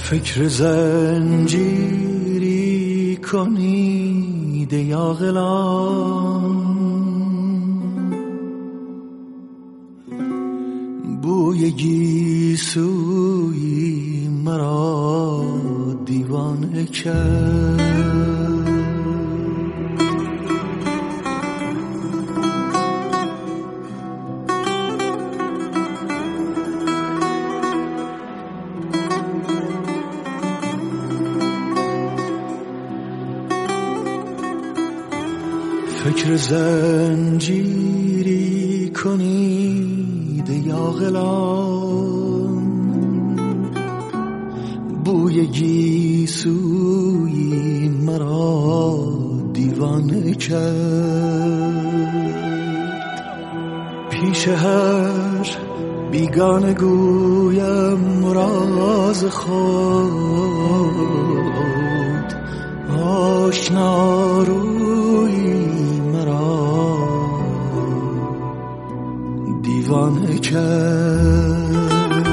فکر زنجیری کنید یا غلام، بوی گیسوی مرا دیوانه کرد. فکر زنجیری کنید یا غلام، بوی گیسوی مرا دیوانه کرد. پیش هر بیگانه گویم راز خود، آشنا روی دیوانه کرد.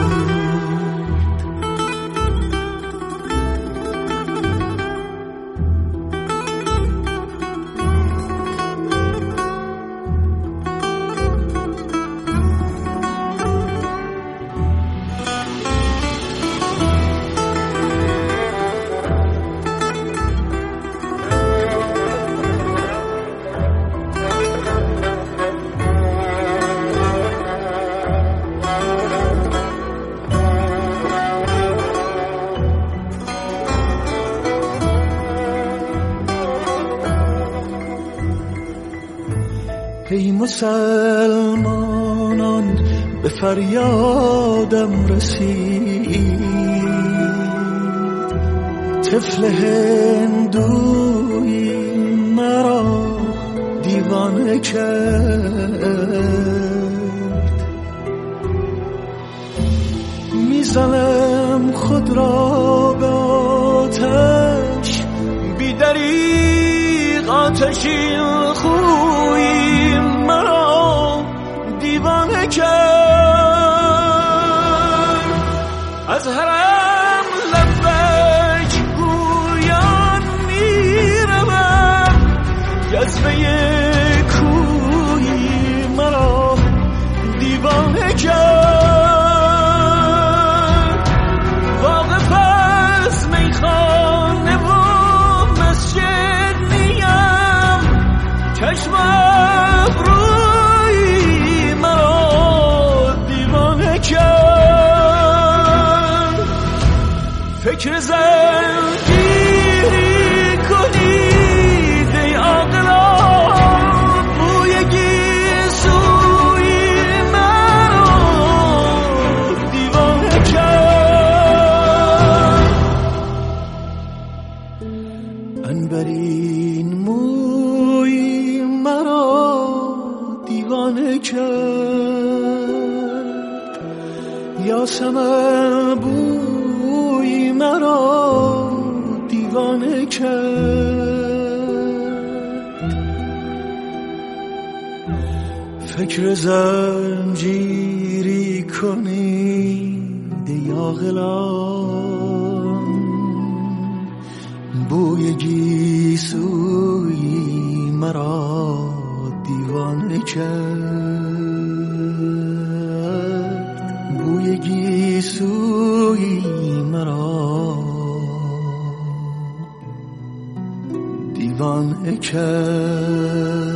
ای مسلمانان به فریادم رسید، طفل هندوی مرا دیوانه کرد. میزنم خود را به آتش، بی دریغ آتشی خوی مرا دیوانه کرد. از حرم لبیک گویان میروم، جذبه کوی مرا دیوانه کرد. واقف از میخانه و مسجد نیم، چشم ابروی مرا دیوانه کرد. فکر زنجیری کنید ای عاقلان، بوی گیسوی مرا دیوانه کرد. عنبرین موی مرا دیوانه کرد. یاسمن بوی مرا دیوانه کرد. فکر زنجیری کنید یا غلام، بوی گیسوی مرا دیوانه کرد. بوی گیسوی مرا دیوانه کرد.